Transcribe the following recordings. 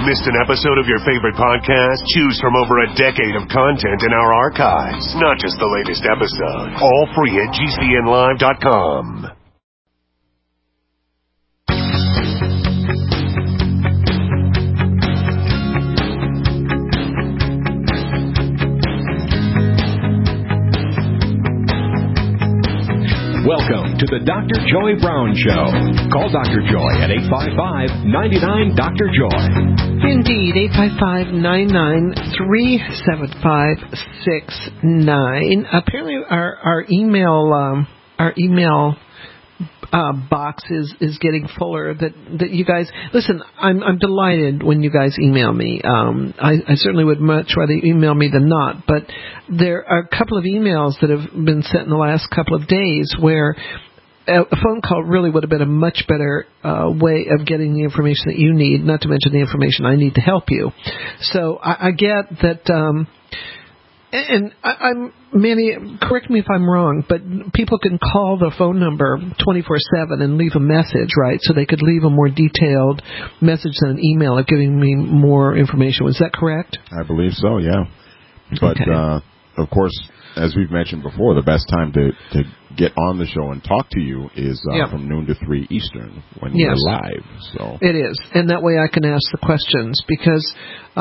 Missed an episode of your favorite podcast? Choose from over a decade of content in our archives, not just the latest episode. All free at GCNlive.com. Welcome to the Dr. Joy Brown Show. Call Dr. Joy at 855-99-DR-JOY. Indeed, 855-993-7569. Apparently our email box is getting fuller. That you guys listen. I'm delighted when you guys email me. I certainly would much rather email me than not. But there are a couple of emails that have been sent in the last couple of days where a phone call really would have been a much better way of getting the information that you need. Not to mention the information I need to help you. So I get that. And Manny, correct me if I'm wrong, but people can call the phone number 24/7 and leave a message, right? So they could leave a more detailed message than an email of giving me more information. Was that correct? I believe so, yeah. But, okay. Of course, as we've mentioned before, the best time to get on the show and talk to you is from noon to 3 Eastern when we're live. So it is. And that way I can ask the questions because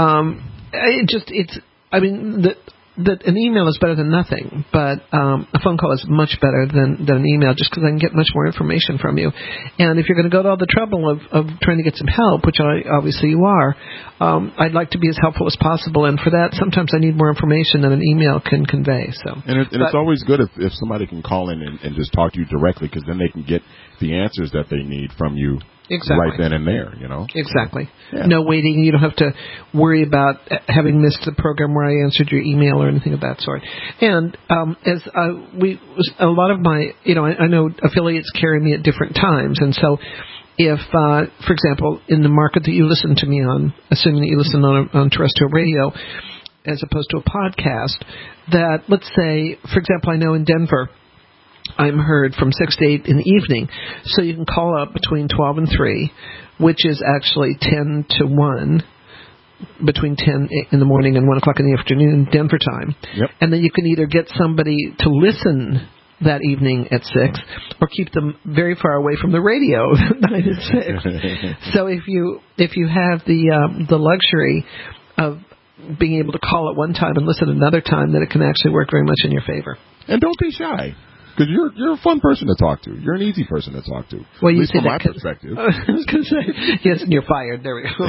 that an email is better than nothing, but a phone call is much better than an email just because I can get much more information from you. And if you're going to go to all the trouble of trying to get some help, which obviously you are, I'd like to be as helpful as possible. And for that, sometimes I need more information than an email can convey. So, it's always good if somebody can call in and just talk to you directly because then they can get the answers that they need from you. Exactly. Right then and there, you know? Exactly. Yeah. No waiting. You don't have to worry about having missed the program where I answered your email or anything of that sort. And a lot of my, I know affiliates carry me at different times. And so if, for example, in the market that you listen to me on, assuming that you listen on terrestrial radio as opposed to a podcast, that let's say, for example, I know in Denver, I'm heard from 6 to 8 in the evening. So you can call up between 12 and 3, which is actually 10 to 1, between 10 in the morning and 1 o'clock in the afternoon, Denver time. Yep. And then you can either get somebody to listen that evening at 6 or keep them very far away from the radio at 9 and 6. So if you have the luxury of being able to call at one time and listen at another time, then it can actually work very much in your favor. And don't be shy. Because you're a fun person to talk to. You're an easy person to talk to. Well, at least from my perspective. I was going to say, yes, and you're fired. There we go.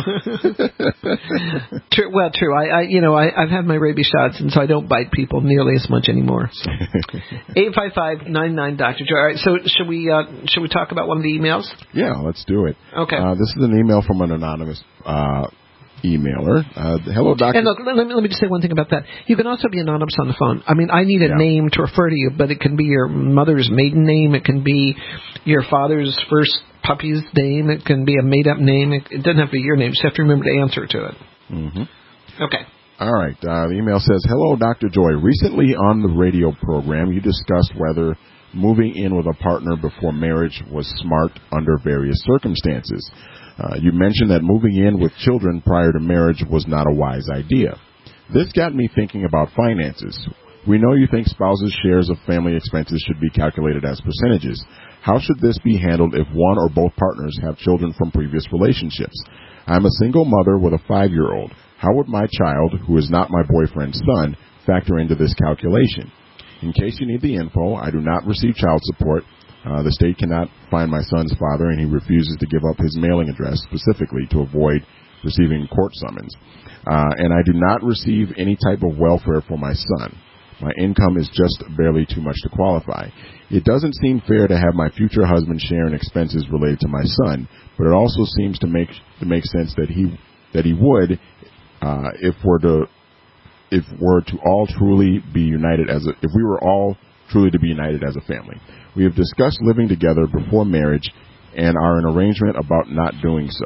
True. I've had my rabies shots, and so I don't bite people nearly as much anymore. So. 855-99-Dr. Joy. All right, so should we talk about one of the emails? Yeah, let's do it. Okay. This is an email from an anonymous emailer. Hello, Doctor. And look, let me just say one thing about that. You can also be anonymous on the phone. I mean, I need a name to refer to you, but it can be your mother's maiden name. It can be your father's first puppy's name. It can be a made-up name. It doesn't have to be your name. You just have to remember to answer to it. Mm-hmm. Okay. All right. The email says, Hello, Dr. Joy. Recently on the radio program, you discussed whether moving in with a partner before marriage was smart under various circumstances. You mentioned that moving in with children prior to marriage was not a wise idea. This got me thinking about finances. We know you think spouses' shares of family expenses should be calculated as percentages. How should this be handled if one or both partners have children from previous relationships? I'm a single mother with a 5-year-old. How would my child, who is not my boyfriend's son, factor into this calculation? In case you need the info, I do not receive child support. The state cannot find my son's father, and he refuses to give up his mailing address specifically to avoid receiving court summons. And I do not receive any type of welfare for my son. My income is just barely too much to qualify. It doesn't seem fair to have my future husband sharing expenses related to my son, but it also seems to make sense that he would if we were all truly to be united as a family. We have discussed living together before marriage and are in arrangement about not doing so.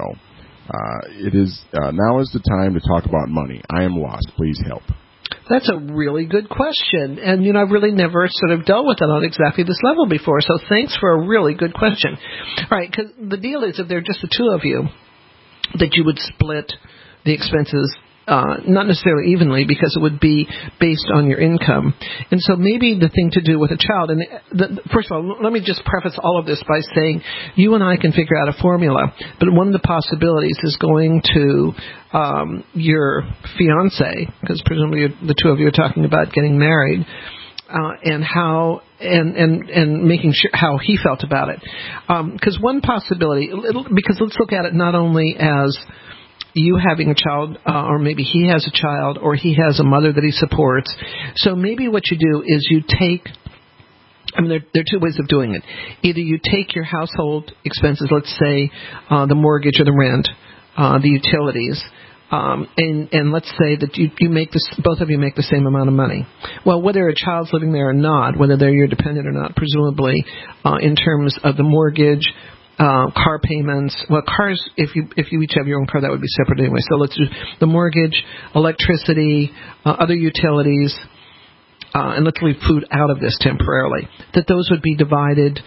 Now is the time to talk about money. I am lost. Please help. That's a really good question. And, I've really never sort of dealt with it on exactly this level before. So thanks for a really good question. All right, because the deal is if there are just the two of you, that you would split the expenses not necessarily evenly, because it would be based on your income. And so maybe the thing to do with a child, and first of all, let me just preface all of this by saying you and I can figure out a formula, but one of the possibilities is going to your fiance, because presumably the two of you are talking about getting married, and how and making sure how he felt about it. Because one possibility, because let's look at it not only as you having a child, or maybe he has a child, or he has a mother that he supports. So maybe what you do is you take, there are two ways of doing it. Either you take your household expenses, let's say the mortgage or the rent, the utilities, and let's say that you make this, both of you make the same amount of money. Well, whether a child's living there or not, whether they're your dependent or not, presumably in terms of the mortgage, car payments. Well, cars, if you each have your own car, that would be separate anyway. So let's do the mortgage, electricity, other utilities, and let's leave food out of this temporarily. That those would be divided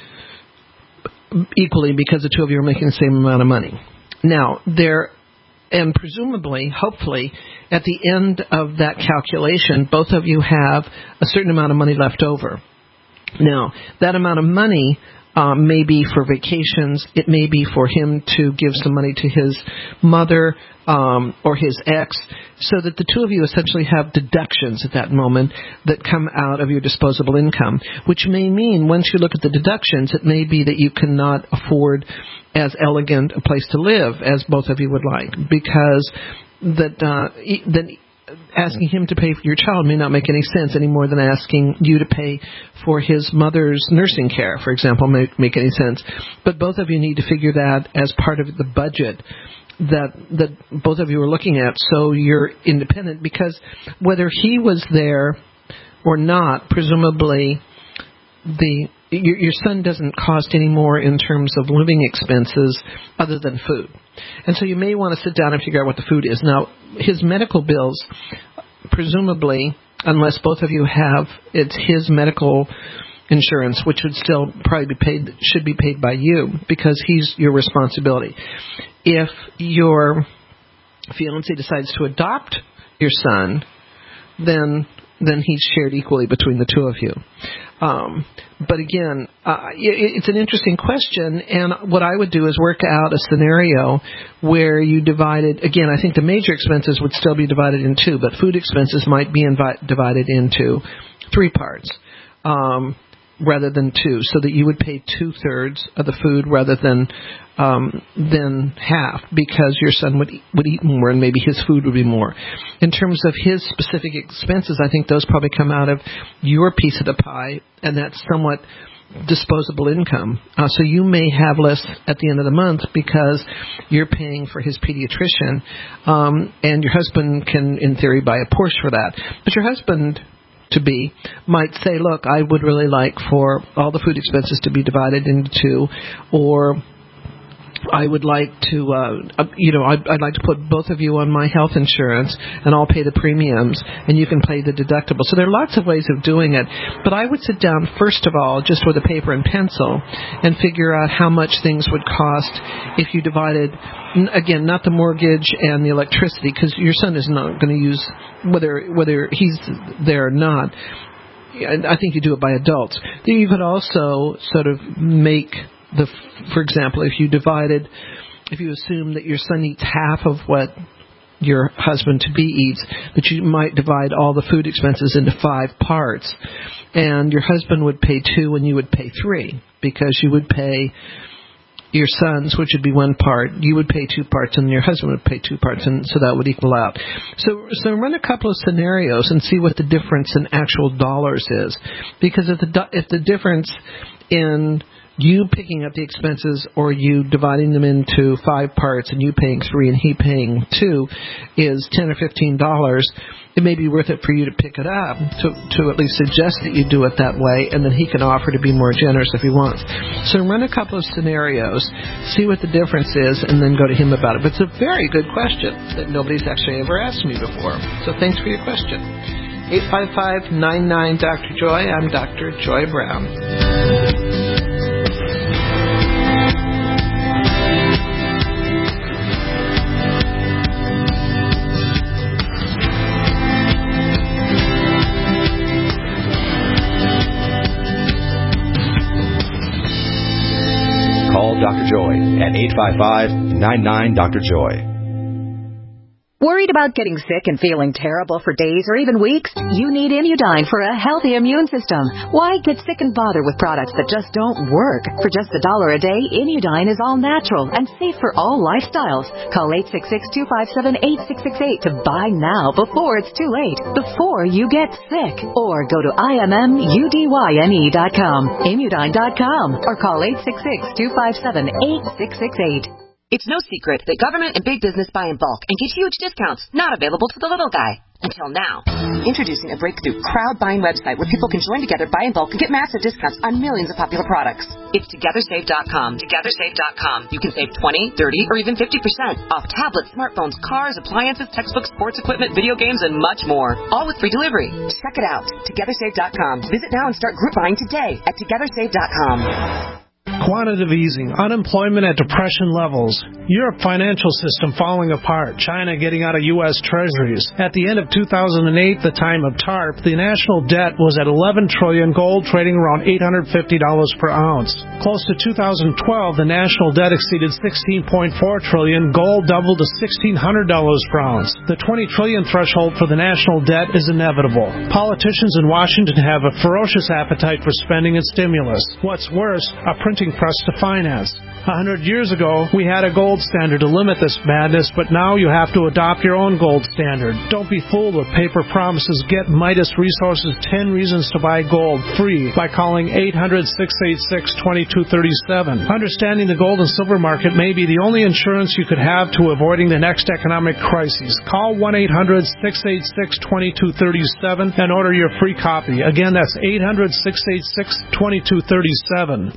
equally because the two of you are making the same amount of money. Now, and presumably, hopefully, at the end of that calculation, both of you have a certain amount of money left over. Now, that amount of money may be for vacations. It may be for him to give some money to his mother or his ex, so that the two of you essentially have deductions at that moment that come out of your disposable income, which may mean once you look at the deductions, it may be that you cannot afford as elegant a place to live as both of you would like, because then asking him to pay for your child may not make any sense any more than asking you to pay for his mother's nursing care, for example, may make any sense. But both of you need to figure that as part of the budget that both of you are looking at, so you're independent, because whether he was there or not, presumably your son doesn't cost any more in terms of living expenses other than food. And so you may want to sit down and figure out what the food is. Now, his medical bills, presumably, unless both of you have, it's his medical insurance, which would still probably should be paid by you, because he's your responsibility. If your fiancé decides to adopt your son, then he's shared equally between the two of you. But again, it's an interesting question, and what I would do is work out a scenario where you divided, again, I think the major expenses would still be divided in two, but food expenses might be divided into 3 parts rather than 2, so that you would pay 2/3 of the food rather than half, because your son would eat more and maybe his food would be more. In terms of his specific expenses, I think those probably come out of your piece of the pie, and that's somewhat disposable income. So you may have less at the end of the month because you're paying for his pediatrician, and your husband can, in theory, buy a Porsche for that. But your husband to-be might say, look, I would really like for all the food expenses to be divided into 2, or I would like to, I'd like to put both of you on my health insurance, and I'll pay the premiums, and you can pay the deductible. So there are lots of ways of doing it. But I would sit down, first of all, just with a paper and pencil, and figure out how much things would cost if you divided, again, not the mortgage and the electricity, because your son is not going to use, whether he's there or not. I think you do it by adults. Then you could also sort of make for example, if you assume that your son eats half of what your husband-to-be eats, that you might divide all the food expenses into 5 parts, and your husband would pay 2 and you would pay 3, because you would pay your sons, which would be 1 part, you would pay 2 parts, and your husband would pay 2 parts, and so that would equal out. So run a couple of scenarios and see what the difference in actual dollars is, because if the difference in you picking up the expenses or you dividing them into 5 parts and you paying 3 and he paying 2 is $10 or $15, it may be worth it for you to pick it up, to at least suggest that you do it that way, and then he can offer to be more generous if he wants. So run a couple of scenarios, see what the difference is, and then go to him about it. But it's a very good question that nobody's actually ever asked me before. So thanks for your question. 855-99-Dr. Joy. I'm Dr. Joy Brown. at 855-99-Dr. Joy. Worried about getting sick and feeling terrible for days or even weeks? You need Immudyne for a healthy immune system. Why get sick and bother with products that just don't work? For just $1 a day, Immudyne is all natural and safe for all lifestyles. Call 866-257-8668 to buy now before it's too late, before you get sick. Or go to IMMUDYNE.com, Immudyne.com, or call 866-257-8668. It's no secret that government and big business buy in bulk and get huge discounts not available to the little guy. Until now. Introducing a breakthrough crowd buying website where people can join together, buy in bulk, and get massive discounts on millions of popular products. It's TogetherSave.com. TogetherSave.com. You can save 20, 30, or even 50% off tablets, smartphones, cars, appliances, textbooks, sports equipment, video games, and much more. All with free delivery. Check it out. TogetherSave.com. Visit now and start group buying today at TogetherSave.com. Quantitative easing, unemployment at depression levels, Europe financial system falling apart, China getting out of U.S. treasuries. At the end of 2008, the time of TARP, the national debt was at $11 trillion, gold trading around $850 per ounce. Close to 2012, the national debt exceeded $16.4 trillion, gold doubled to $1,600 per ounce. The $20 trillion threshold for the national debt is inevitable. Politicians in Washington have a ferocious appetite for spending and stimulus. What's worse, a printing press to finance. 100 years ago, we had a gold standard to limit this madness, but now you have to adopt your own gold standard. Don't be fooled with paper promises. Get Midas Resources 10 Reasons to Buy Gold free by calling 800-686-2237. Understanding the gold and silver market may be the only insurance you could have to avoiding the next economic crisis. Call 1-800-686-2237 and order your free copy. Again, that's 800-686-2237.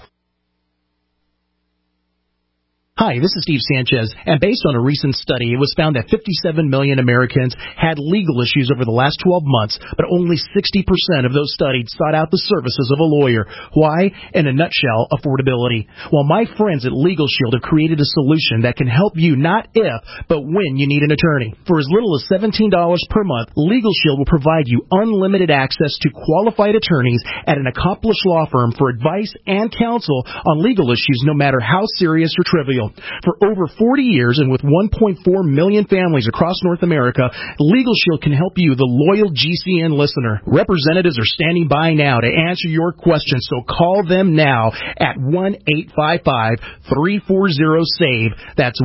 Hi, this is Steve Sanchez, and based on a recent study, it was found that 57 million Americans had legal issues over the last 12 months, but only 60% of those studied sought out the services of a lawyer. Why? In a nutshell, affordability. Well, my friends at Legal Shield have created a solution that can help you not if, but when you need an attorney. For as little as $17 per month, Legal Shield will provide you unlimited access to qualified attorneys at an accomplished law firm for advice and counsel on legal issues, no matter how serious or trivial. For over 40 years and with 1.4 million families across North America, Legal Shield can help you, the loyal GCN listener. Representatives are standing by now to answer your questions, so call them now at 1-855-340-SAVE. That's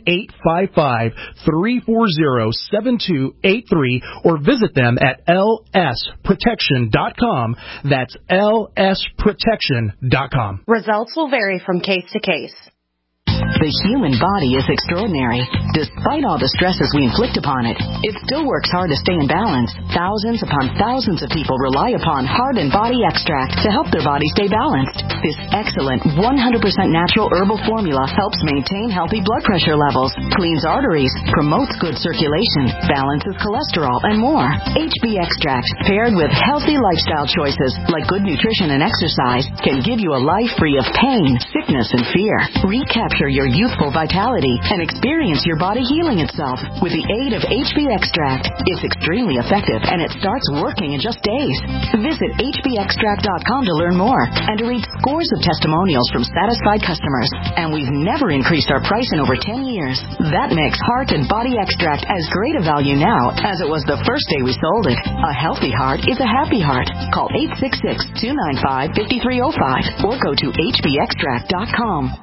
1-855-340-7283, or visit them at lsprotection.com. That's lsprotection.com. Results will vary from case to case. The human body is extraordinary. Despite all the stresses we inflict upon it, it still works hard to stay in balance. Thousands upon thousands of people rely upon Heart and Body Extract to help their body stay balanced. This excellent 100% natural herbal formula helps maintain healthy blood pressure levels, cleans arteries, promotes good circulation, balances cholesterol, and more. HB Extract, paired with healthy lifestyle choices like good nutrition and exercise, can give you a life free of pain, sickness, and fear. Recapture your youthful vitality and experience your body healing itself with the aid of HB Extract. It's extremely effective and it starts working in just days. Visit hbextract.com to learn more and to read scores of testimonials from satisfied customers. And we've never increased our price in over 10 years. That makes Heart and Body Extract as great a value now as it was the first day we sold it. A healthy heart is a happy heart. Call 866-295-5305 or go to hbextract.com.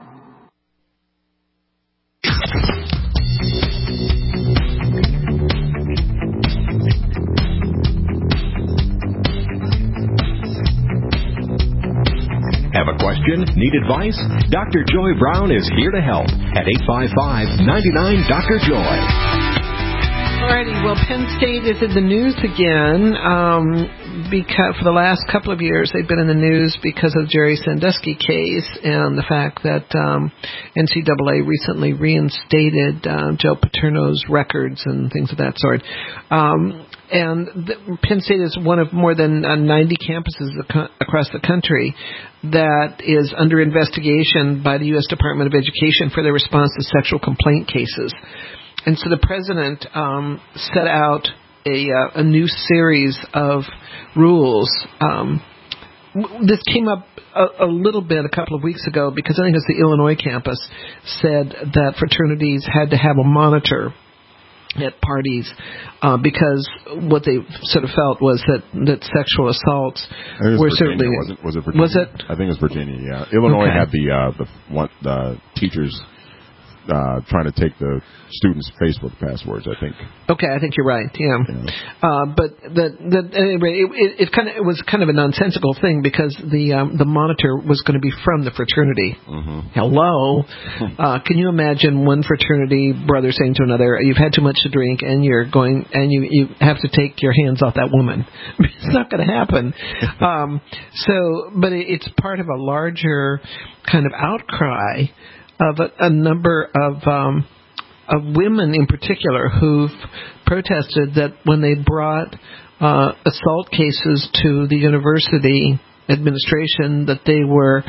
Have a question? Need advice? Dr. Joy Brown is here to help at 855-99-Dr. Joy. Alrighty, well, Penn State is in the news again because for the last couple of years they've been in the news because of the Jerry Sandusky case and the fact that NCAA recently reinstated Joe Paterno's records and things of that sort. And Penn State is one of more than 90 campuses across the country that is under investigation by the U.S. Department of Education for their response to sexual complaint cases. And so the president set out a new series of rules this came up a little bit a couple of weeks ago because I think it's the Illinois campus said that fraternities had to have a monitor at parties because what they sort of felt was that sexual assaults were certainly was it Virginia? Was it? I think it was Virginia. Yeah, Illinois had the teachers trying to take the students' Facebook passwords, I think. Okay, I think you're right. Yeah. But anyway, it was kind of a nonsensical thing because the monitor was going to be from the fraternity. Mm-hmm. Hello, can you imagine one fraternity brother saying to another, "You've had too much to drink, and you have to take your hands off that woman"? It's not going to happen. But it's part of a larger kind of outcry of a number of women in particular who've protested that when they brought assault cases to the university administration, that they were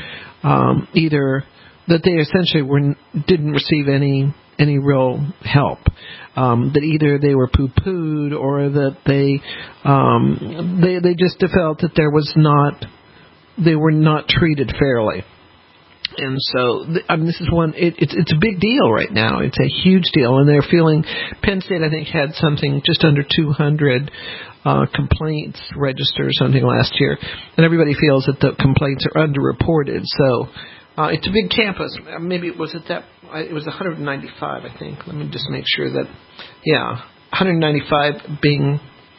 they essentially didn't receive any real help. That either they were poo-pooed or that they just felt that they were not treated fairly. And so, this is one. It's a big deal right now. It's a huge deal, and they're feeling. Penn State, I think, had something just under 200 complaints registered or something last year, and everybody feels that the complaints are underreported. So, it's a big campus. Maybe it was 195, I think. Let me just make sure that. Yeah, 195 being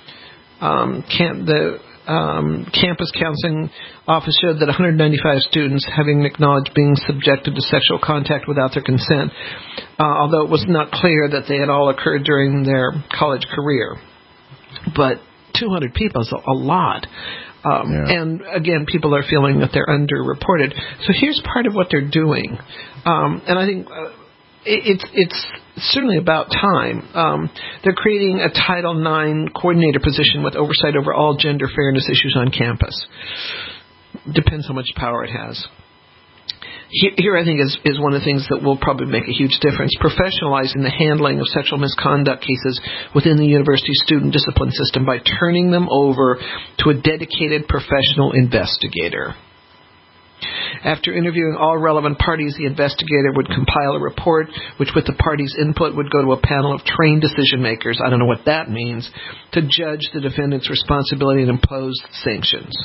campus counseling office showed that 195 students having acknowledged being subjected to sexual contact without their consent, although it was not clear that they had all occurred during their college career. But 200 people is a lot. And again, people are feeling that they're underreported. So here's part of what they're doing. And I think it's certainly about time. They're creating a Title IX coordinator position with oversight over all gender fairness issues on campus. Depends how much power it has. Here I think is one of the things that will probably make a huge difference. Professionalizing the handling of sexual misconduct cases within the university student discipline system by turning them over to a dedicated professional investigator. After interviewing all relevant parties, the investigator would compile a report, which with the parties' input would go to a panel of trained decision makers, I don't know what that means, to judge the defendant's responsibility and impose sanctions.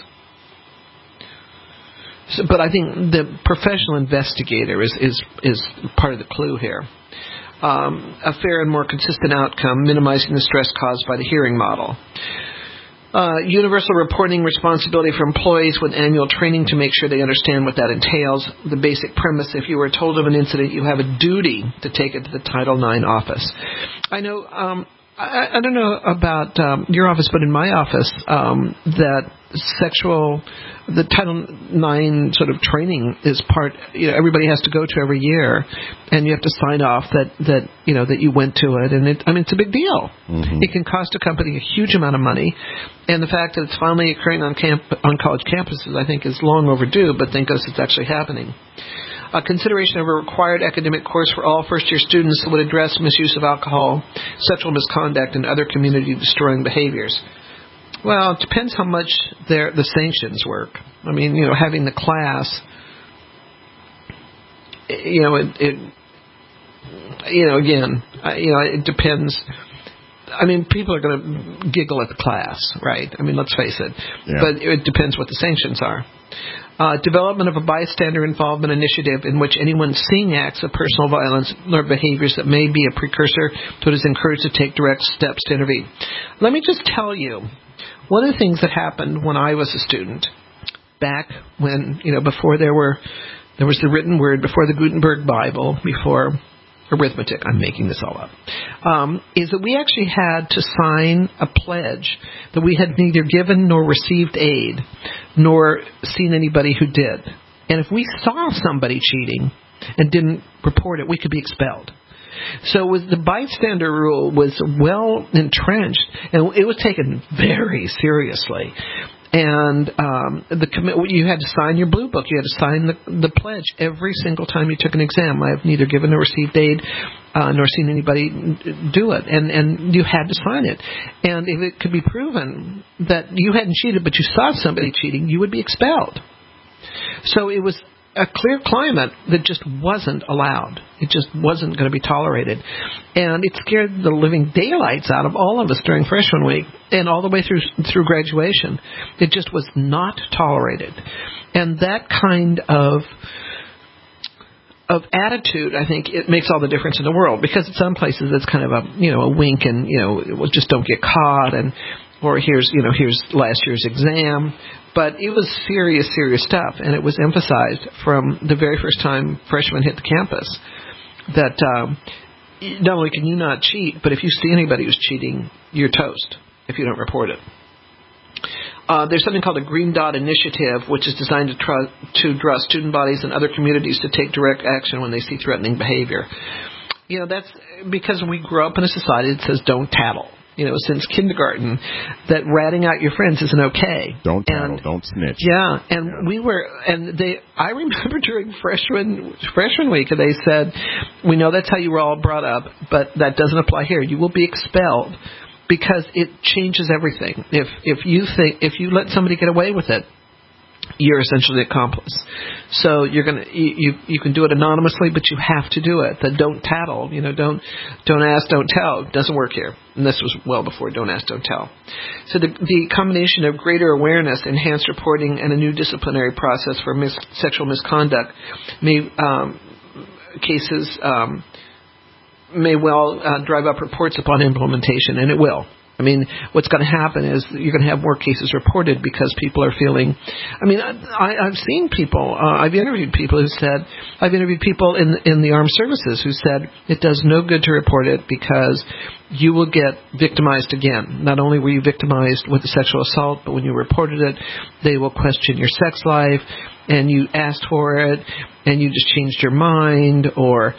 But I think the professional investigator is part of the clue here. A fair and more consistent outcome, minimizing the stress caused by the hearing model. Universal reporting responsibility for employees with annual training to make sure they understand what that entails. The basic premise, if you were told of an incident, you have a duty to take it to the Title IX office. I know, I don't know about your office, but in my office, the Title IX sort of training is part, everybody has to go to every year, and you have to sign off that you went to it, and it's a big deal. Mm-hmm. It can cost a company a huge amount of money, and the fact that it's finally occurring on college campuses, I think, is long overdue, but thank goodness it's actually happening. Consideration of a required academic course for all first-year students that would address misuse of alcohol, sexual misconduct, and other community-destroying behaviors. Well, it depends how much the sanctions work. I mean, having the class, it depends. I mean, people are going to giggle at the class, right? I mean, let's face it. Yeah. But it depends what the sanctions are. Development of a bystander involvement initiative in which anyone seeing acts of personal violence or behaviors that may be a precursor to it is encouraged to take direct steps to intervene. Let me just tell you, one of the things that happened when I was a student, back when, before there was the written word, before the Gutenberg Bible, before arithmetic, I'm making this all up, is that we actually had to sign a pledge that we had neither given nor received aid, nor seen anybody who did. And if we saw somebody cheating and didn't report it, we could be expelled. So the bystander rule was well entrenched, and it was taken very seriously. And you had to sign your blue book. You had to sign the pledge every single time you took an exam. I have neither given nor received aid, nor seen anybody do it. And you had to sign it. And if it could be proven that you hadn't cheated, but you saw somebody cheating, you would be expelled. So it was a clear climate that just wasn't allowed. It just wasn't going to be tolerated. And it scared the living daylights out of all of us during freshman week and all the way through graduation. It just was not tolerated. And that kind of attitude, I think, it makes all the difference in the world, because in some places it's kind of a wink and, well, just don't get caught, and or here's last year's exam. But it was serious stuff, and it was emphasized from the very first time freshmen hit the campus that not only can you not cheat, but if you see anybody who's cheating, you're toast if you don't report it. There's something called a Green Dot Initiative, which is designed to draw student bodies and other communities to take direct action when they see threatening behavior. That's because we grew up in a society that says don't tattle. Since kindergarten, that ratting out your friends isn't okay. Don't tattle, don't snitch. Yeah, and I remember during freshman week, they said, we know that's how you were all brought up, but that doesn't apply here. You will be expelled, because it changes everything. If you let somebody get away with it, you're essentially an accomplice. So you can do it anonymously, but you have to do it. The don't tattle, don't ask, don't tell. It doesn't work here. And this was well before don't ask, don't tell. So the combination of greater awareness, enhanced reporting, and a new disciplinary process for sexual misconduct may well drive up reports upon implementation, and it will. I mean, what's going to happen is you're going to have more cases reported because people are feeling. I mean, I've seen people. I've interviewed people in the armed services who said it does no good to report it because you will get victimized again. Not only were you victimized with the sexual assault, but when you reported it, they will question your sex life, and you asked for it, and you just changed your mind, or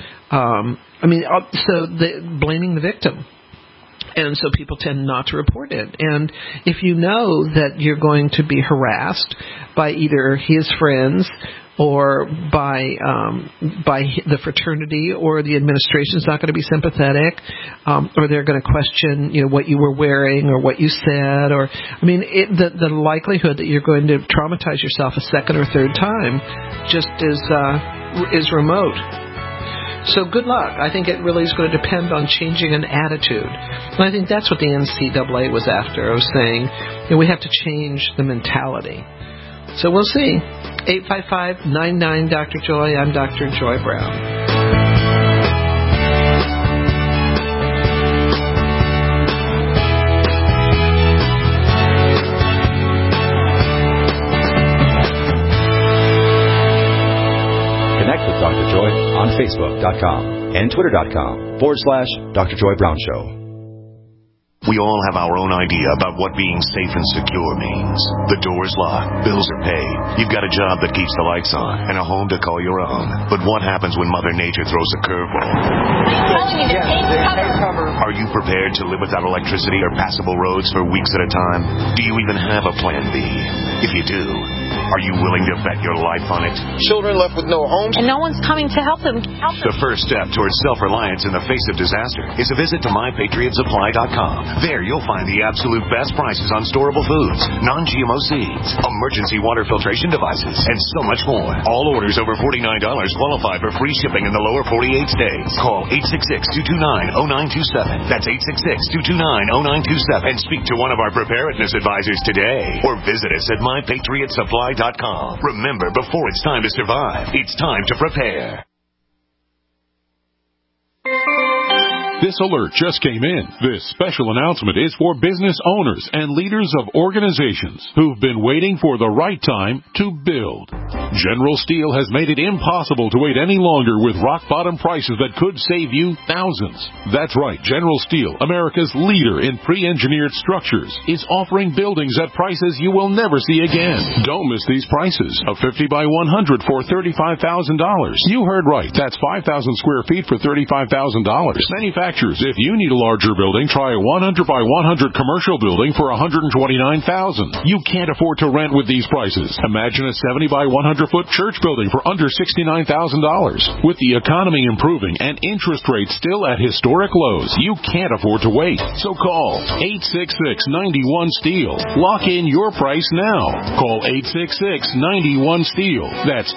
blaming the victim. And so people tend not to report it. And if you know that you're going to be harassed by either his friends or by the fraternity, or the administration's not going to be sympathetic, or they're going to question, what you were wearing or what you said, or the likelihood that you're going to traumatize yourself a second or third time just is remote. So good luck. I think it really is going to depend on changing an attitude. And I think that's what the NCAA was after. I was saying we have to change the mentality. So we'll see. 855-99-Dr. Joy. I'm Dr. Joy Brown. Connect with Dr. Joy on Facebook.com and Twitter.com/Dr. Joy Brown Show. We all have our own idea about what being safe and secure means. The door's locked, bills are paid, you've got a job that keeps the lights on, and a home to call your own. But what happens when Mother Nature throws a curveball? Are you prepared to live without electricity or passable roads for weeks at a time? Do you even have a plan B? If you do, are you willing to bet your life on it? Children left with no homes, and no one's coming to help them. The first step towards self-reliance in the face of disaster is a visit to MyPatriotSupply.com. There you'll find the absolute best prices on storable foods, non-GMO seeds, emergency water filtration devices, and so much more. All orders over $49 qualify for free shipping in the lower 48 states. Call 866-229-0927. That's 866-229-0927. And speak to one of our preparedness advisors today. Or visit us at MyPatriotSupply.com. Remember, before it's time to survive, it's time to prepare. This alert just came in. This special announcement is for business owners and leaders of organizations who've been waiting for the right time to build. General Steel has made it impossible to wait any longer with rock-bottom prices that could save you thousands. That's right, General Steel, America's leader in pre-engineered structures, is offering buildings at prices you will never see again. Don't miss these prices. A 50 by 100 for $35,000. You heard right. That's 5,000 square feet for $35,000. Manufacturers, if you need a larger building, try a 100 by 100 commercial building for $129,000. You can't afford to rent with these prices. Imagine a 70 by 100 200-foot church building for under $69,000. With the economy improving and interest rates still at historic lows, you can't afford to wait. So call 866-91-STEEL. Lock in your price now. Call 866-91-STEEL. That's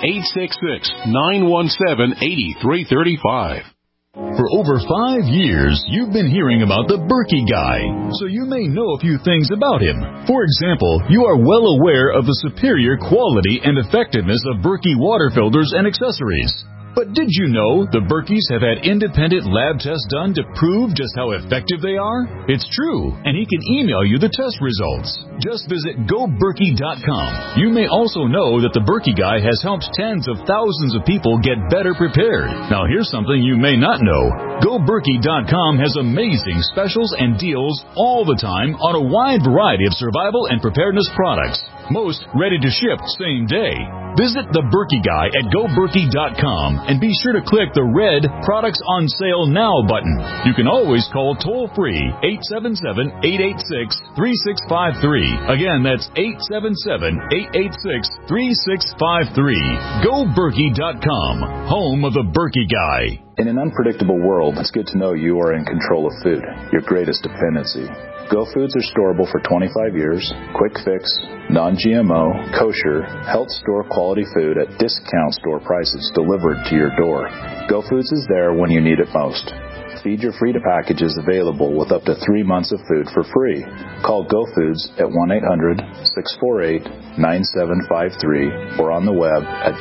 866-917-8335. For over 5 years, you've been hearing about the Berkey Guy, so you may know a few things about him. For example, you are well aware of the superior quality and effectiveness of Berkey water filters and accessories. But did you know the Berkeys have had independent lab tests done to prove just how effective they are? It's true, and he can email you the test results. Just visit GoBerkey.com. You may also know that the Berkey Guy has helped tens of thousands of people get better prepared. Now here's something you may not know. GoBerkey.com has amazing specials and deals all the time on a wide variety of survival and preparedness products. Most ready to ship same day. Visit the Berkey Guy at GoBerkey.com and be sure to click the red Products on Sale Now button. You can always call toll-free 877-886-3653. Again, that's 877-886-3653. GoBerkey.com, home of the Berkey Guy. In an unpredictable world, it's good to know you are in control of food, your greatest dependency. Go Foods are storable for 25 years, quick fix, non-GMO, kosher, health store quality food at discount store prices delivered to your door. Go Foods is there when you need it most. Feed Your Free to Package is available with up to 3 months of food for free. Call Go Foods at 1-800-648-9753 or on the web at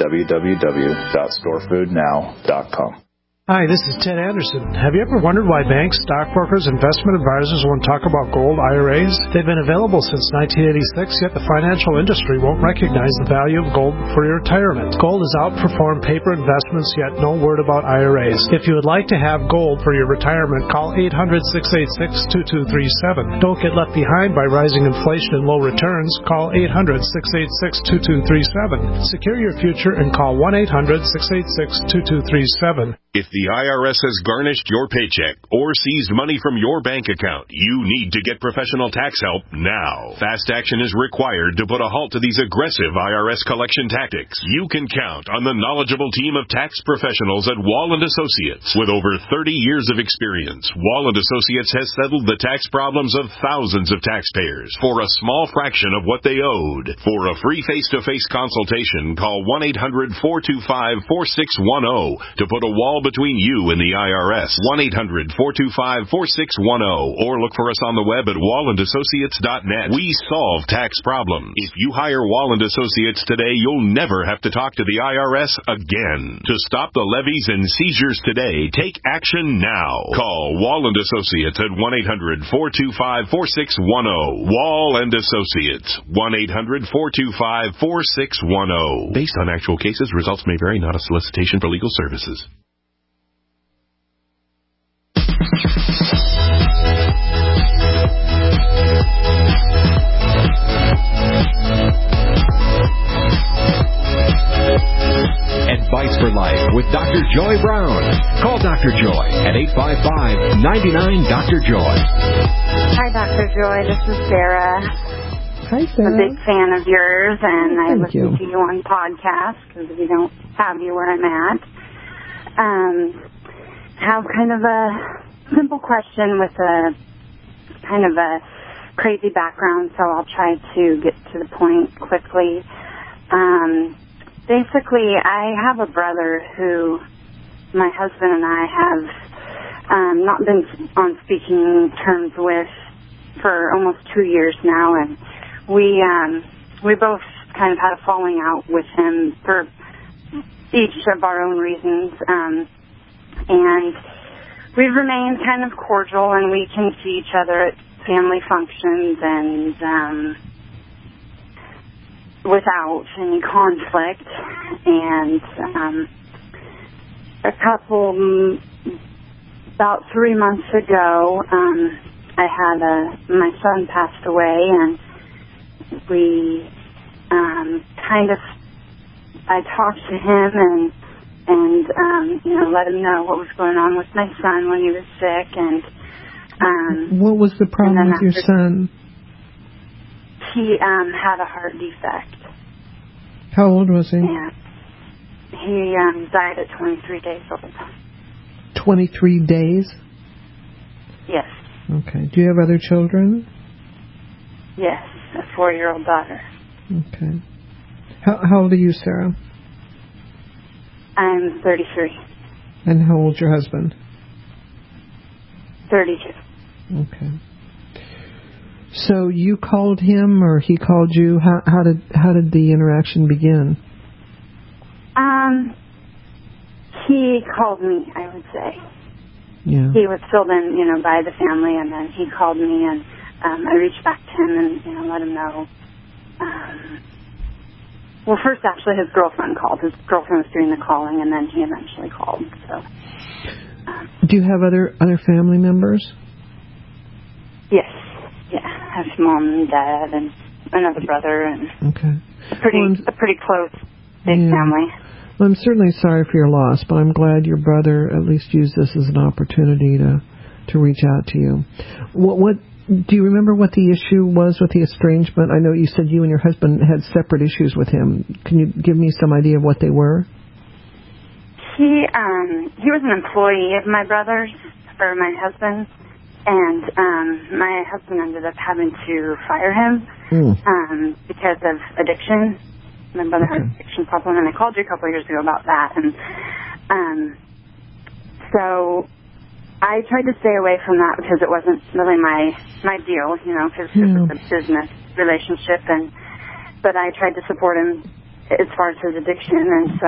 www.storefoodnow.com. Hi, this is Ted Anderson. Have you ever wondered why banks, stockbrokers, investment advisors won't talk about gold IRAs? They've been available since 1986, yet the financial industry won't recognize the value of gold for your retirement. Gold has outperformed paper investments, yet no word about IRAs. If you would like to have gold for your retirement, call 800-686-2237. Don't get left behind by rising inflation and low returns. Call 800-686-2237. Secure your future and call 1-800-686-2237. If the IRS has garnished your paycheck or seized money from your bank account, you need to get professional tax help now. Fast action is required to put a halt to these aggressive IRS collection tactics. You can count on the knowledgeable team of tax professionals at Wall & Associates. With over 30 years of experience, Wall & Associates has settled the tax problems of thousands of taxpayers for a small fraction of what they owed. For a free face-to-face consultation, call 1-800-425-4610 to put a wall between you and the IRS. 1-800-425-4610 or look for us on the web at wallandassociates.net. We solve tax problems. If you hire Wall & Associates today, you'll never have to talk to the IRS again. To stop the levies and seizures today, take action now. Call Wall & Associates at 1-800-425-4610. Wall & Associates. 1-800-425-4610. Based on actual cases, results may vary, not a solicitation for legal services. Advice for Life with Dr. Joy Brown. Call Dr. Joy at 855-99-DR-JOY. Hi, Dr. Joy. This is Sarah. Hi, Sarah. I'm a big fan of yours, and I Thank listen to you on podcasts because we don't have you where I'm at. Have kind of a simple question with a kind of a crazy background, so I'll try to get to the point quickly. Basically, I have a brother who my husband and I have not been on speaking terms with for almost 2 years now, and we both kind of had a falling out with him for each of our own reasons, and we've remained kind of cordial, and we can see each other at family functions and without any conflict. And about 3 months ago, I had my son passed away, and we I talked to him and let him know what was going on with my son when he was sick. And what was the problem with your son? He had a heart defect. How old was he? Yeah. He died at 23 days old. 23 days? Yes. Okay. Do you have other children? Yes, a 4-year-old daughter. Okay. How old are you, Sarah? I'm 33. And how old's your husband? 32. Okay. So you called him, or he called you? How did the interaction begin? He called me, I would say. Yeah. He was filled in, by the family, and then he called me, and I reached back to him and, let him know. Well, first, actually, his girlfriend called. His girlfriend was doing the calling, and then he eventually called. So. Do you have other family members? Yes. Yeah. I have mom and dad and another brother, and okay. a pretty close big family. Well, I'm certainly sorry for your loss, but I'm glad your brother at least used this as an opportunity to reach out to you. What do you remember what the issue was with the estrangement? I know you said you and your husband had separate issues with him. Can you give me some idea of what they were? He was an employee of my brother's, or my husband's, and my husband ended up having to fire him because of addiction. My brother had an addiction problem, and I called you a couple of years ago about that. And so I tried to stay away from that because it wasn't really my deal, because it was a business relationship. But I tried to support him as far as his addiction, and so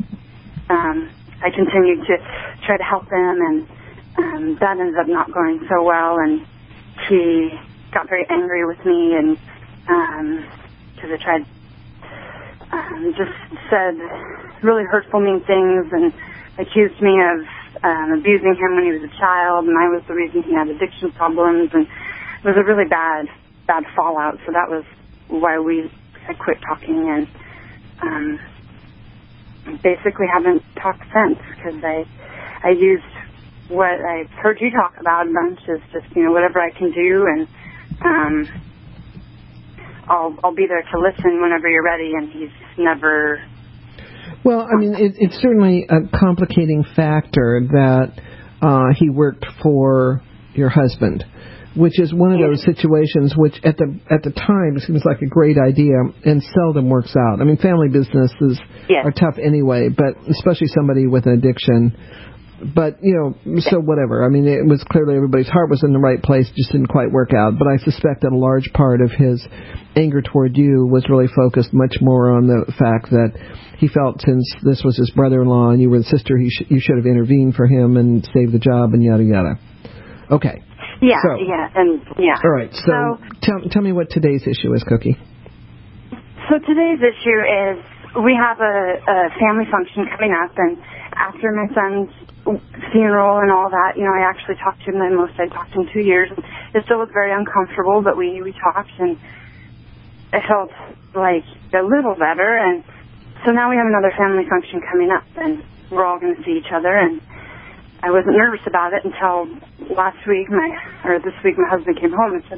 I continued to try to help him, and that ended up not going so well. And he got very angry with me, and because I tried. Just said really hurtful, mean things, and accused me of abusing him when he was a child, and I was the reason he had addiction problems, and it was a really bad fallout. So that was why I quit talking, and basically haven't talked since, because I used what I've heard you talk about a bunch, is just whatever I can do, and I'll be there to listen whenever you're ready, and he's never... Well, I mean, it's certainly a complicating factor that he worked for your husband, which is one of those situations which at the time seems like a great idea and seldom works out. I mean, family businesses are tough anyway, but especially somebody with an addiction. But, so whatever. I mean, it was clearly everybody's heart was in the right place, just didn't quite work out. But I suspect that a large part of his anger toward you was really focused much more on the fact that he felt since this was his brother-in-law and you were the sister, you should have intervened for him and saved the job and yada, yada. Okay. Yeah, so, All right, so tell me what today's issue is, Cookie. So today's issue is we have a family function coming up, and after my son's funeral and all that, I actually talked to him the most I talked to him in 2 years. It still was very uncomfortable, but we talked, and it felt like a little better. And so now we have another family function coming up, and we're all going to see each other. And I wasn't nervous about it until this week my husband came home and said,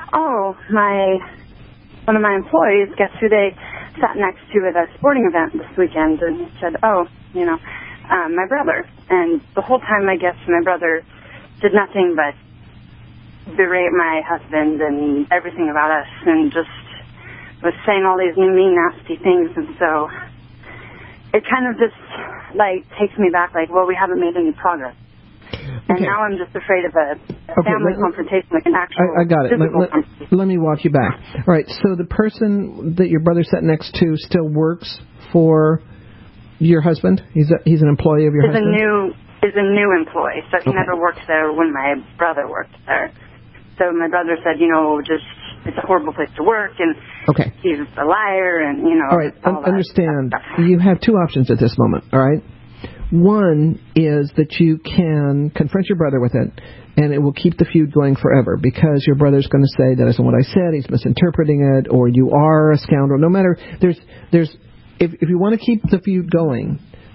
one of my employees, guess who they sat next to at a sporting event this weekend? And he said, my brother. And the whole time, I guess, my brother did nothing but berate my husband and everything about us, and just was saying all these mean, nasty things. And so it kind of just, takes me back, we haven't made any progress. And now I'm just afraid of a family confrontation, like an actual I got it. Let me walk you back. All right, so the person that your brother sat next to still works for your husband? He's an employee of your husband? Is a new employee, so he never worked there when my brother worked there. So my brother said, it's a horrible place to work, and he's a liar, and, All right, understand, you have two options at this moment, all right? One is that you can confront your brother with it, and it will keep the feud going forever, because your brother's going to say, that isn't what I said, he's misinterpreting it, or you are a scoundrel. No matter, if you want to keep the feud going,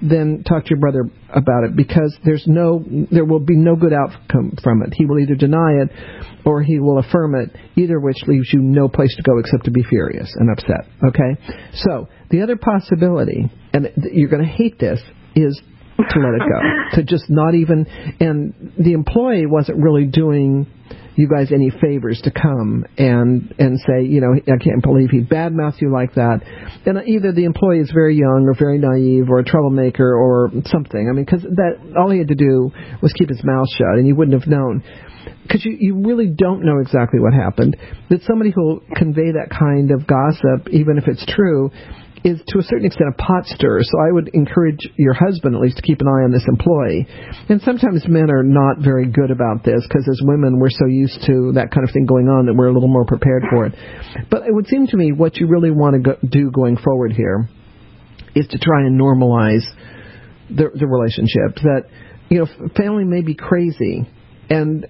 then talk to your brother about it, because there will be no good outcome from it. He will either deny it or he will affirm it, either of which leaves you no place to go except to be furious and upset. Okay? So the other possibility, and you're going to hate this, is to let it go. To just not even, and the employee wasn't really doing you guys any favors to come and say, I can't believe he badmouthed you like that. And either the employee is very young or very naive or a troublemaker or something. I mean, because all he had to do was keep his mouth shut, and you wouldn't have known. Because you really don't know exactly what happened. That somebody who will convey that kind of gossip, even if it's true, is to a certain extent a pot stirrer. So I would encourage your husband at least to keep an eye on this employee. And sometimes men are not very good about this, because as women we're so used to that kind of thing going on that we're a little more prepared for it. But it would seem to me what you really want to do going forward here is to try and normalize the relationship. That family may be crazy, and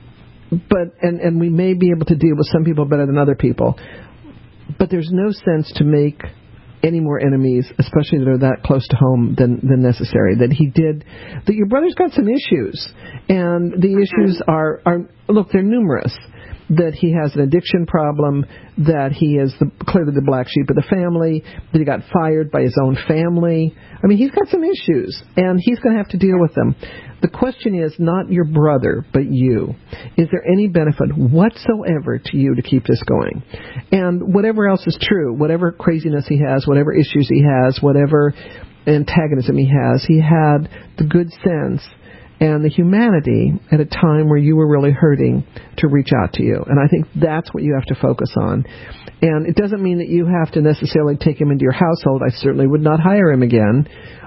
we may be able to deal with some people better than other people, but there's no sense to make any more enemies, especially that are that close to home, than necessary. That your brother's got some issues, and the issues are look, they're numerous. That he has an addiction problem, that he is clearly the black sheep of the family, that he got fired by his own family. I mean, he's got some issues, and he's going to have to deal with them. The question is not your brother, but you. Is there any benefit whatsoever to you to keep this going? And whatever else is true, whatever craziness he has, whatever issues he has, whatever antagonism he had the good sense and the humanity at a time where you were really hurting to reach out to you. And I think that's what you have to focus on. And it doesn't mean that you have to necessarily take him into your household. I certainly would not hire him again.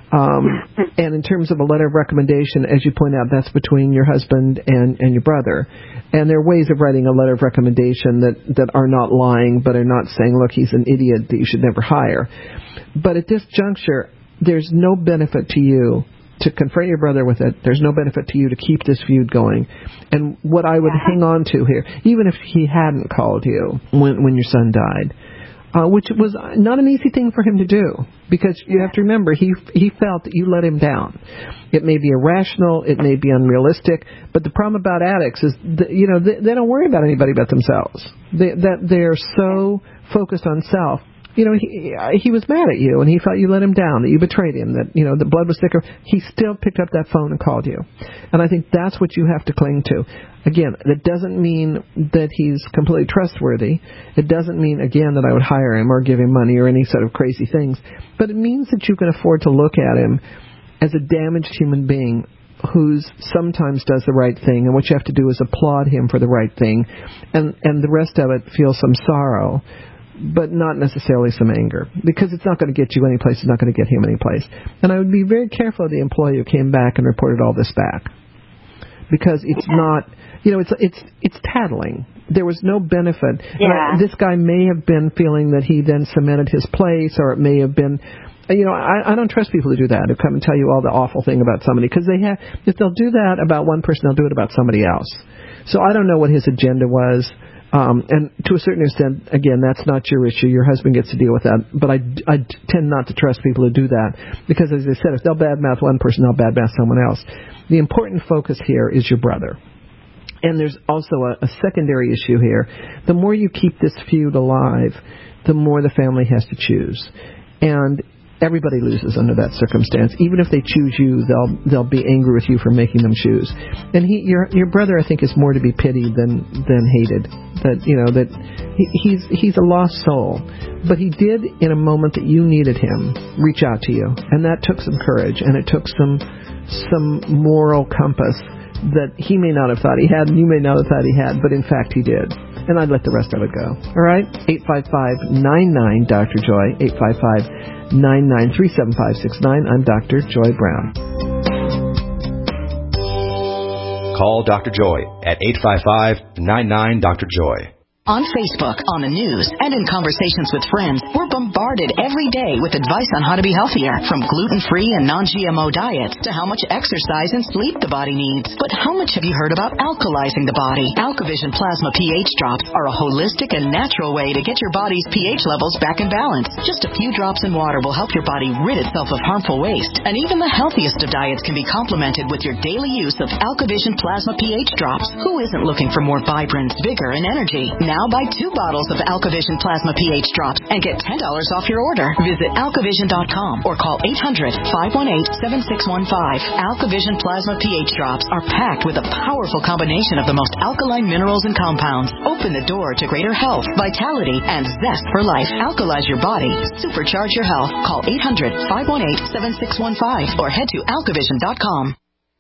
And in terms of a letter of recommendation, as you point out, that's between your husband and your brother. And there are ways of writing a letter of recommendation that are not lying, but are not saying, look, he's an idiot that you should never hire. But at this juncture, there's no benefit to you to confront your brother with it. There's no benefit to you to keep this feud going. And what I would hang on to here, even if he hadn't called you when your son died, which was not an easy thing for him to do, because you have to remember, he felt that you let him down. It may be irrational, it may be unrealistic, but the problem about addicts is that, they don't worry about anybody but themselves. They're so focused on self. He was mad at you, and he felt you let him down, that you betrayed him, that, the blood was thicker. He still picked up that phone and called you. And I think that's what you have to cling to. Again, that doesn't mean that he's completely trustworthy. It doesn't mean, again, that I would hire him or give him money or any sort of crazy things. But it means that you can afford to look at him as a damaged human being who sometimes does the right thing, and what you have to do is applaud him for the right thing, and the rest of it feel some sorrow, but not necessarily some anger, because it's not going to get you any place. It's not going to get him any place. And I would be very careful of the employee who came back and reported all this back, because it's not, it's tattling. There was no benefit. Yeah. This guy may have been feeling that he then cemented his place, or it may have been, I don't trust people who do that, who come and tell you all the awful thing about somebody, because if they'll do that about one person, they'll do it about somebody else. So I don't know what his agenda was. And to a certain extent, again, that's not your issue. Your husband gets to deal with that. But I tend not to trust people who do that, because, as I said, if they'll badmouth one person, they'll badmouth someone else. The important focus here is your brother. And there's also a secondary issue here. The more you keep this feud alive, the more the family has to choose. And everybody loses under that circumstance. Even if they choose you, they'll be angry with you for making them choose. And your brother, I think, is more to be pitied than hated. That he's a lost soul, but he did, in a moment that you needed him, reach out to you, and that took some courage, and it took some moral compass that he may not have thought he had, and you may not have thought he had, but in fact he did. And I'd let the rest of it go. All right? 855-99-Dr. Joy. 855-99-37569. I'm Dr. Joy Brown. Call Dr. Joy at 855-99-Dr. Joy. On Facebook, on the news, and in conversations with friends, we're bombarded every day with advice on how to be healthier, from gluten-free and non-GMO diets to how much exercise and sleep the body needs. But how much have you heard about alkalizing the body? AlkaVision Plasma pH drops are a holistic and natural way to get your body's pH levels back in balance. Just a few drops in water will help your body rid itself of harmful waste. And even the healthiest of diets can be complemented with your daily use of AlkaVision Plasma pH drops. Who isn't looking for more vibrance, vigor, and energy? Now buy 2 bottles of AlkaVision Plasma pH drops and get $10 off your order. Visit alkavision.com or call 800-518-7615. AlkaVision Plasma pH drops are packed with a powerful combination of the most alkaline minerals and compounds. Open the door to greater health, vitality, and zest for life. Alkalize your body. Supercharge your health. Call 800-518-7615 or head to alkavision.com.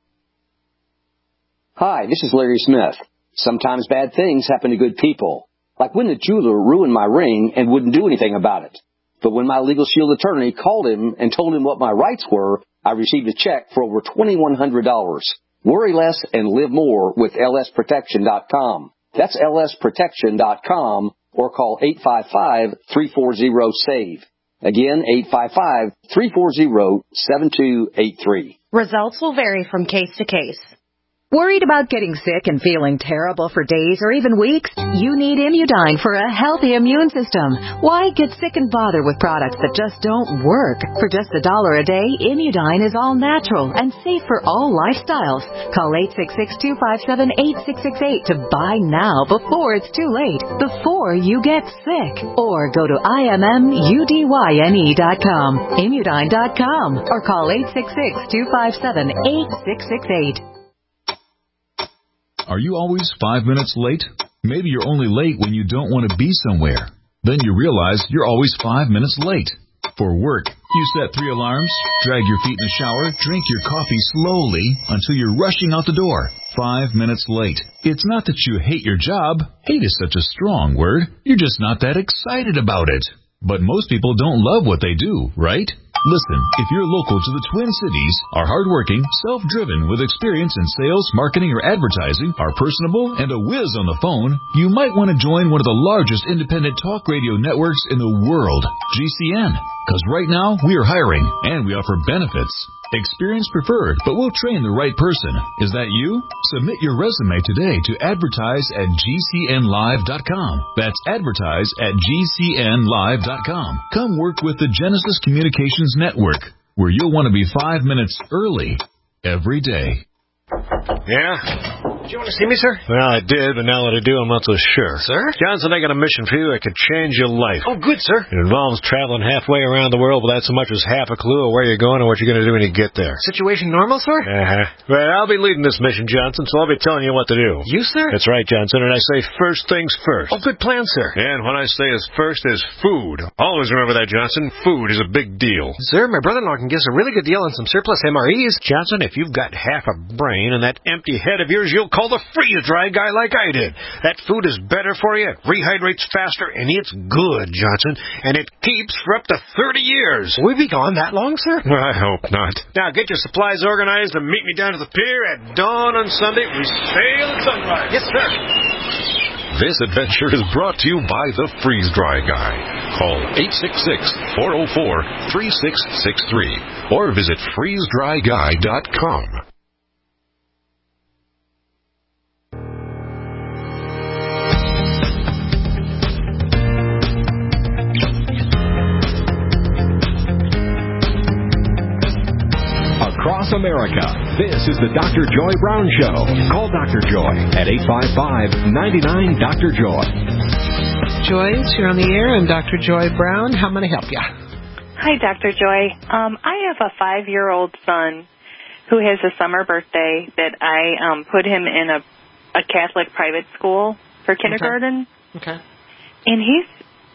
Hi, this is Larry Smith. Sometimes bad things happen to good people. Like when the jeweler ruined my ring and wouldn't do anything about it. But when my Legal Shield attorney called him and told him what my rights were, I received a check for over $2,100. Worry less and live more with lsprotection.com. That's lsprotection.com or call 855-340-SAVE. Again, 855-340-7283. Results will vary from case to case. Worried about getting sick and feeling terrible for days or even weeks? You need Immudyne for a healthy immune system. Why get sick and bother with products that just don't work? For just $1 a day, Immudyne is all natural and safe for all lifestyles. Call 866-257-8668 to buy now before it's too late, before you get sick. Or go to IMMUDYNE.com, Immudyne.com, or call 866-257-8668. Are you always 5 minutes late? Maybe you're only late when you don't want to be somewhere. Then you realize you're always 5 minutes late. For work, you set 3 alarms, drag your feet in the shower, drink your coffee slowly until you're rushing out the door. 5 minutes late. It's not that you hate your job. Hate is such a strong word. You're just not that excited about it. But most people don't love what they do, right? Listen, if you're local to the Twin Cities, are hardworking, self-driven, with experience in sales, marketing, or advertising, are personable, and a whiz on the phone, you might want to join one of the largest independent talk radio networks in the world, GCN. Because right now, we are hiring, and we offer benefits. Experience preferred, but we'll train the right person. Is that you? Submit your resume today to advertise at GCNlive.com. That's advertise at GCNlive.com. Come work with the Genesis Communications Network, where you'll want to be 5 minutes early every day. Yeah? Did you want to see me, sir? Well, I did, but now that I do, I'm not so sure. Sir? Johnson, I got a mission for you that could change your life. Oh, good, sir. It involves traveling halfway around the world without so much as half a clue of where you're going or what you're going to do when you get there. Situation normal, sir? Uh-huh. Well, I'll be leading this mission, Johnson, so I'll be telling you what to do. You, sir? That's right, Johnson, and I say first things first. Oh, good plan, sir. And what I say is first is food. Always remember that, Johnson. Food is a big deal. Sir, my brother-in-law can give us a really good deal on some surplus MREs. Johnson, if you've got half a brain and that empty head of yours, you'll call the freeze-dry guy like I did. That food is better for you, it rehydrates faster, and it's good, Johnson. And it keeps for up to 30 years. Will we be gone that long, sir? I hope not. Now, get your supplies organized and meet me down to the pier at dawn on Sunday. We sail at sunrise. Yes, sir. This adventure is brought to you by the Freeze-Dry Guy. Call 866-404-3663 or visit freezedryguy.com. Across America, this is the Dr. Joy Brown Show. Call Dr. Joy at 855-99-DR-JOY. Joyce, you're on the air, and Dr. Joy Brown. How may I help you? Hi, Dr. Joy. I have a 5-year-old son who has a summer birthday that I put him in a Catholic private school for kindergarten. Okay. And he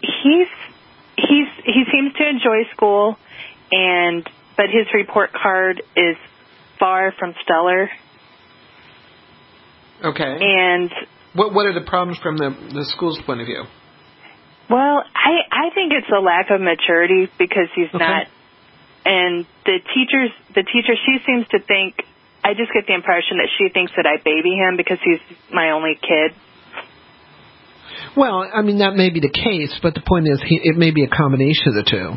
seems to enjoy school, but his report card is far from stellar. Okay. And what are the problems from the school's point of view? Well, I think it's a lack of maturity because he's not. And the teacher, she seems to think, I just get the impression that she thinks that I baby him because he's my only kid. Well, I mean, that may be the case, but the point is it may be a combination of the two.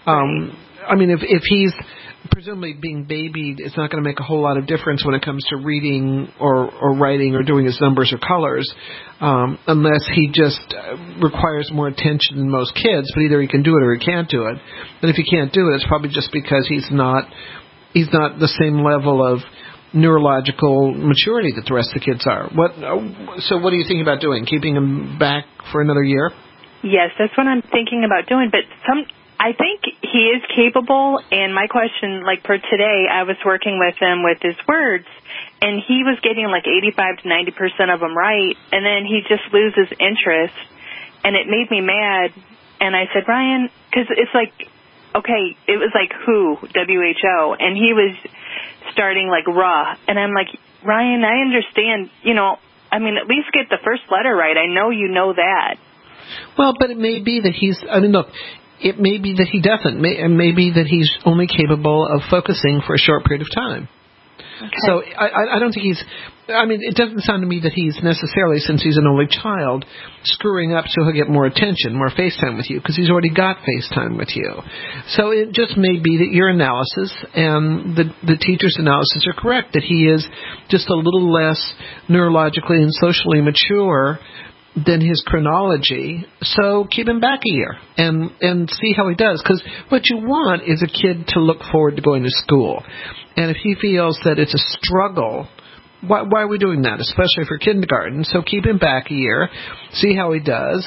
I mean, if he's presumably being babied, it's not going to make a whole lot of difference when it comes to reading or writing or doing his numbers or colors, unless he just requires more attention than most kids. But either he can do it or he can't do it. And if he can't do it, it's probably just because he's not the same level of neurological maturity that the rest of the kids are. So what are you thinking about doing? Keeping him back for another year? Yes, that's what I'm thinking about doing. But I think he is capable, and my question, like for today, I was working with him with his words, and he was getting like 85 to 90% of them right, and then he just loses interest, and it made me mad. And I said, Ryan, because it's like, okay, it was like WHO, WHO, and he was starting like RA, and I'm like, Ryan, I understand, I mean, at least get the first letter right. I know you know that. Well, but it may be that it may be that he doesn't. It may be that he's only capable of focusing for a short period of time. Okay. So I don't think it doesn't sound to me that he's necessarily, since he's an only child, screwing up so he'll get more attention, more FaceTime with you, because he's already got FaceTime with you. So it just may be that your analysis and the teacher's analysis are correct, that he is just a little less neurologically and socially mature than his chronology. So keep him back a year and see how he does, because what you want is a kid to look forward to going to school. And if he feels that it's a struggle, why are we doing that, especially for kindergarten? So keep him back a year, see how he does.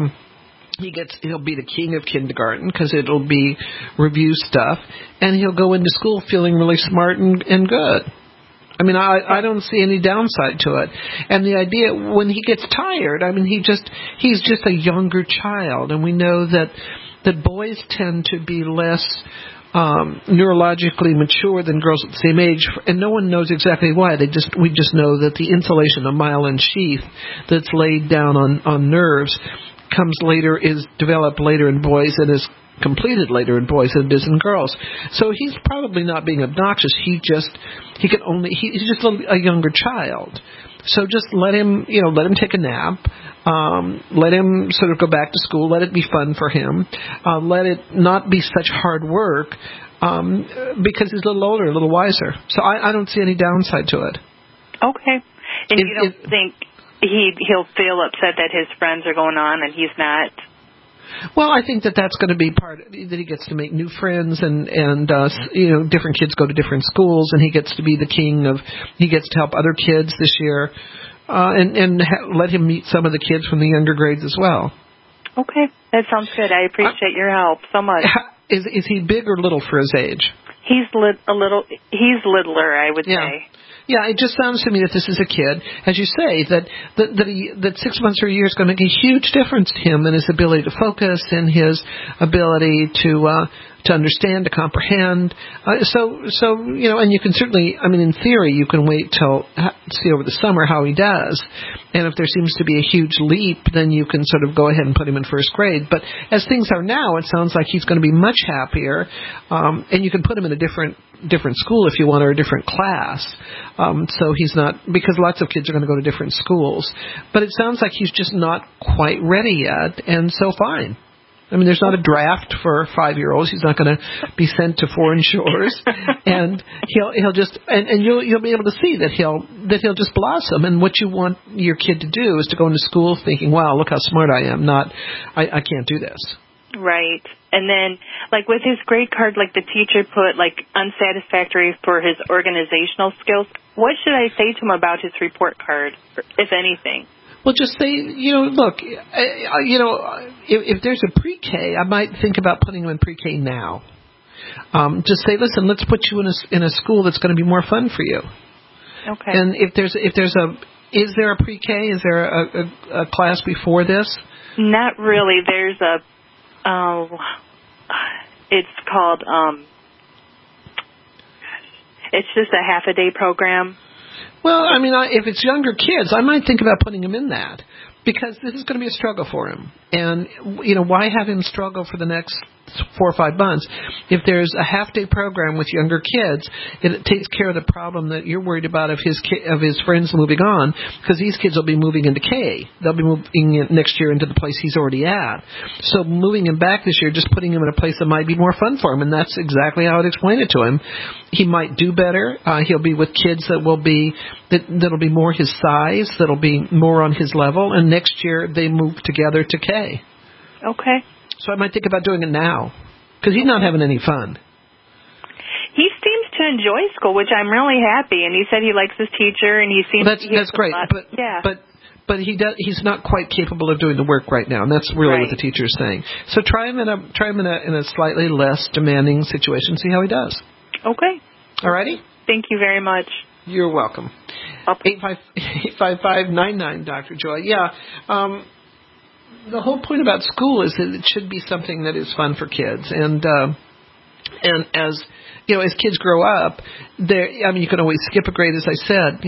He'll be the king of kindergarten because it'll be review stuff, and he'll go into school feeling really smart and good. I mean, I don't see any downside to it. And the idea, when he gets tired, I mean, he's just a younger child, and we know that boys tend to be less neurologically mature than girls at the same age, and no one knows exactly why. We just know that the insulation of myelin sheath that's laid down on nerves is developed later in boys and is completed later in boys than it is in girls. So he's probably not being obnoxious. He's just a younger child. So just let him take a nap. Let him sort of go back to school. Let it be fun for him. Let it not be such hard work, because he's a little older, a little wiser. So I don't see any downside to it. Okay. And you don't think he'll feel upset that his friends are going on and he's not? Well, I think that's going to be part that he gets to make new friends, and different kids go to different schools, and he gets to be the king of. He gets to help other kids this year, and let him meet some of the kids from the younger grades as well. Okay, that sounds good. I appreciate your help so much. Is he big or little for his age? He's He's littler, I would say. Yeah, it just sounds to me that this is a kid, as you say, that 6 months or a year is going to make a huge difference to him in his ability to focus and his ability to understand, to comprehend. So and you can certainly, in theory, you can wait till see over the summer how he does. And if there seems to be a huge leap, then you can sort of go ahead and put him in first grade. But as things are now, it sounds like he's going to be much happier, and you can put him in a different school if you want, or a different class. So he's not, because lots of kids are going to go to different schools. But it sounds like he's just not quite ready yet, and so fine. There's not a draft for 5-year-olds. He's not going to be sent to foreign shores, and he'll just and you'll be able to see that he'll just blossom. And what you want your kid to do is to go into school thinking, "Wow, look how smart I am." Not, I can't do this. Right. And then, like with his grade card, like the teacher put like unsatisfactory for his organizational skills. What should I say to him about his report card, if anything? Well, just say, look, if there's a pre-K, I might think about putting him in pre-K now. Just say, listen, let's put you in a school that's going to be more fun for you. Okay. And is there a pre-K? Is there a class before this? Not really. There's it's called, it's just a half-a-day program. Well, if it's younger kids, I might think about putting him in that, because this is going to be a struggle for him. And, why have him struggle for the next 4 or 5 months. If there's a half-day program with younger kids, it takes care of the problem that you're worried about of his friends moving on, because these kids will be moving into K. They'll be moving in next year into the place he's already at. So moving him back this year, just putting him in a place that might be more fun for him, and that's exactly how I'd explain it to him. He might do better. He'll be with kids that'll be more his size, that'll be more on his level, and next year they move together to K. Okay. So I might think about doing it now, because he's not having any fun. He seems to enjoy school, which I'm really happy, and he said he likes his teacher, and he seems that's great. But he's not quite capable of doing the work right now, and that's really what the teacher's saying. So try him in a slightly less demanding situation, see how he does. Okay. All righty? Thank you very much. You're welcome. 855-99 Dr. Joy. Yeah. The whole point about school is that it should be something that is fun for kids, and as you know, as kids grow up, you can always skip a grade, as I said.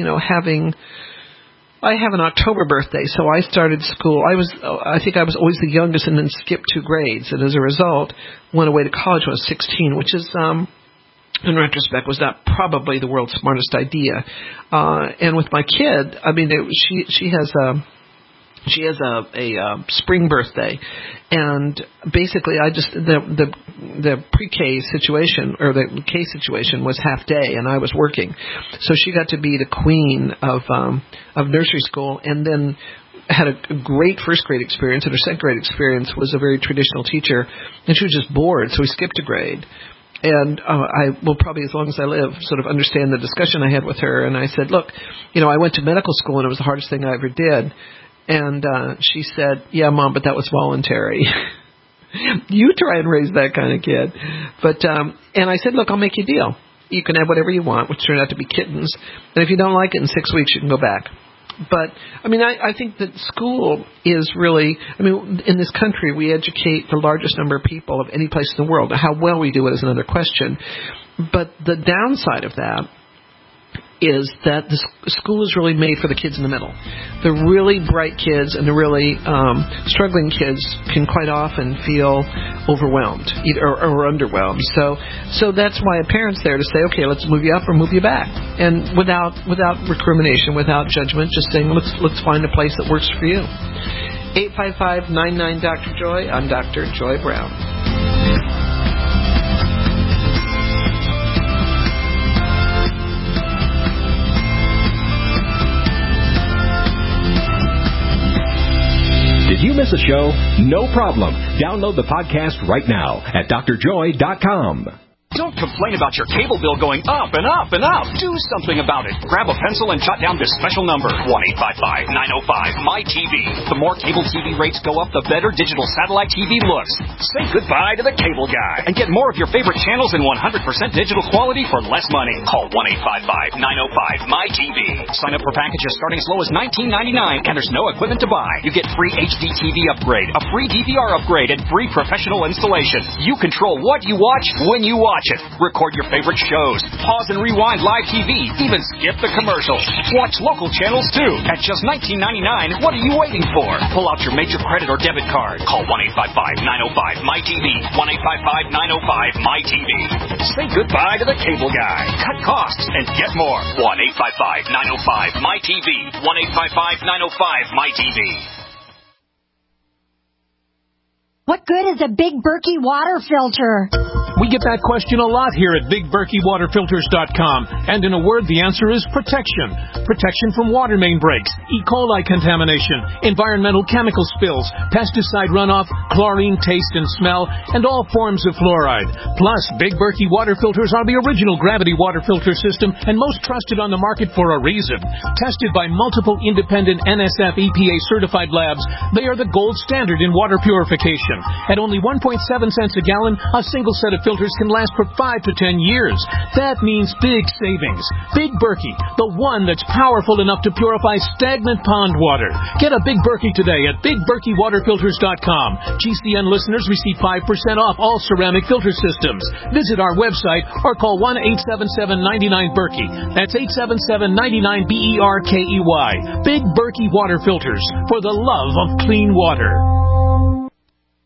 I have an October birthday, so I started school. I think I was always the youngest, and then skipped 2 grades, and as a result, went away to college when I was 16, which is, in retrospect, was not probably the world's smartest idea. And with my kid, she has a spring birthday, and basically the pre-K situation, or the K situation, was half day, and I was working, so she got to be the queen of nursery school, and then had a great first grade experience, and her second grade experience was a very traditional teacher, and she was just bored, so we skipped a grade. And I will probably, as long as I live, sort of understand the discussion I had with her, and I said, look, I went to medical school, and it was the hardest thing I ever did. And she said, yeah, Mom, but that was voluntary. You try and raise that kind of kid. But and I said, look, I'll make you a deal. You can have whatever you want, which turned out to be kittens. And if you don't like it, in 6 weeks you can go back. But, I think that school is really, in this country we educate the largest number of people of any place in the world. How well we do it is another question. But the downside of that is that the school is really made for the kids in the middle. The really bright kids and the really struggling kids can quite often feel overwhelmed or underwhelmed. So that's why a parent's there to say, okay, let's move you up or move you back, and without recrimination, without judgment, just saying let's find a place that works for you. 855-99 Dr. Joy. I'm Dr. Joy Brown. Did you miss a show? No problem. Download the podcast right now at drjoy.com. Don't complain about your cable bill going up and up and up. Do something about it. Grab a pencil and jot down this special number, 1-855-905-MY-TV. The more cable TV rates go up, the better digital satellite TV looks. Say goodbye to the cable guy and get more of your favorite channels in 100% digital quality for less money. Call 1-855-905-MY-TV. Sign up for packages starting as low as $19.99, and there's no equipment to buy. You get free HD TV upgrade, a free DVR upgrade, and free professional installation. You control what you watch when you watch it. Record your favorite shows. Pause and rewind live TV. Even skip the commercials. Watch local channels too. At just $19.99, what are you waiting for? Pull out your major credit or debit card. Call 1-855-905-MY-TV. 1-855-905-MY-TV. Say goodbye to the cable guy. Cut costs and get more. 1-855-905-MY-TV. 1-855-905-MY-TV. What good is a Big Berkey water filter? We get that question a lot here at BigBerkeyWaterFilters.com. And in a word, the answer is protection. Protection from water main breaks, E. coli contamination, environmental chemical spills, pesticide runoff, chlorine taste and smell, and all forms of fluoride. Plus, Big Berkey water filters are the original gravity water filter system and most trusted on the market for a reason. Tested by multiple independent NSF EPA certified labs, they are the gold standard in water purification. At only 1.7 cents a gallon, a single set of filters can last for 5 to 10 years. That means big savings. Big Berkey, the one that's powerful enough to purify stagnant pond water. Get a Big Berkey today at BigBerkeyWaterFilters.com. GCN listeners receive 5% off all ceramic filter systems. Visit our website or call 1-877-99-BERKEY. That's 877-99-BERKEY. Big Berkey Water Filters, for the love of clean water.